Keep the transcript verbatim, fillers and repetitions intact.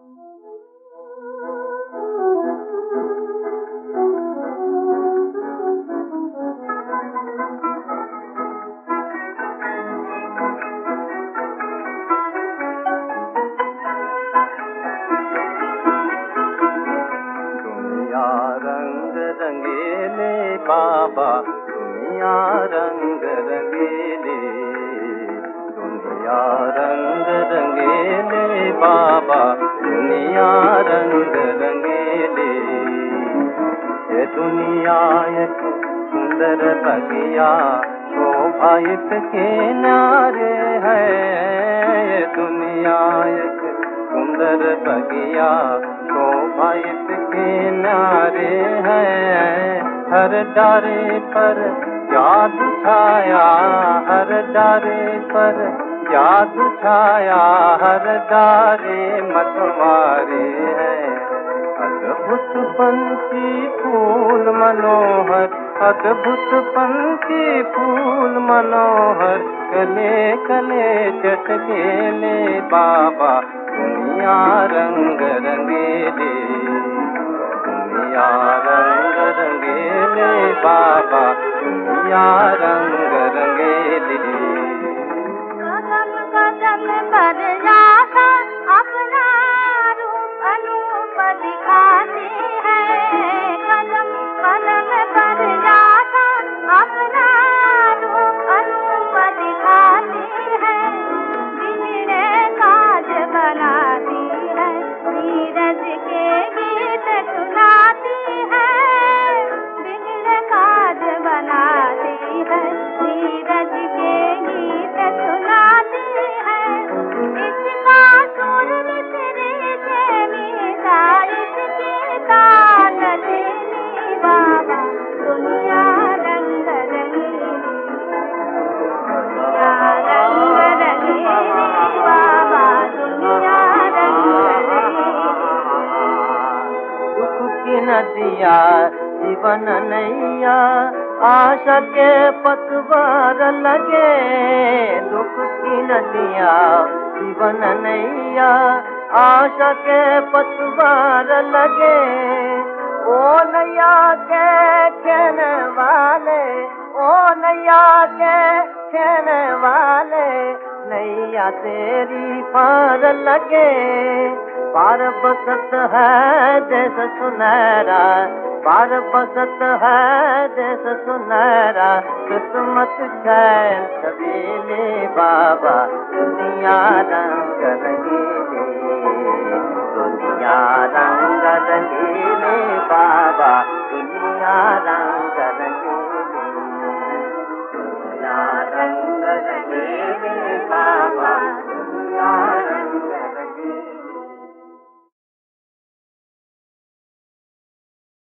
रंगीले बाबा दुनिया रंग रंगीले, दुनिया रंग रंगीले बाबा दुनिया रंग रंगीले। ये दुनिया एक सुंदर बगिया शोभा इसके न्यारे है, ये दुनिया एक सुंदर बगिया शोभा इसके न्यारे है। हर डारे पर जादू छाया, हर डारे पर जादू छाया, हर डारे मतवारे है। अद्भुत पंछी फूल मनोहर, अद्भुत पंछी फूल मनोहर, कले कले चटकेले बाबा दुनिया रंग रंगीले, दुनिया रंग रंगीले बाबा दुनिया रंग रंगीले। कदम कदम पर जाता अपना रूप अनूप दिखाती है, कदम कदम पर जाता अपना रूप अनूप दिखाती है। बिगड़े काज बनाती है, नीरज के गीत सुनाती है, बिगड़े काज बनाती है, नीरज के गीत सुनाती है। इसका सुर मिसरी से मीठा, इसकी तान धीमी बाबा दुनिया रंग रंगीली, दुनिया रंग रंगीली बाबा दुनिया रंग रंगीली। दुख की नदिया जीवन नैया आशा के पतवार लगे, दुख की नदिया जीवन नैया आशा के पतवार लगे। ओ नैया के कहने वाले, ओ नैया के कहने वाले, नैया तेरी पार लगे। पार बसत है देश सुनहरा, पार बसत है देश सुनहरा, किस्मत चैन छबीले बाबा दुनिया रंग रंगीले, दुनिया रंग रंगीले बाबा दुनिया रंग रंगीले, दुनिया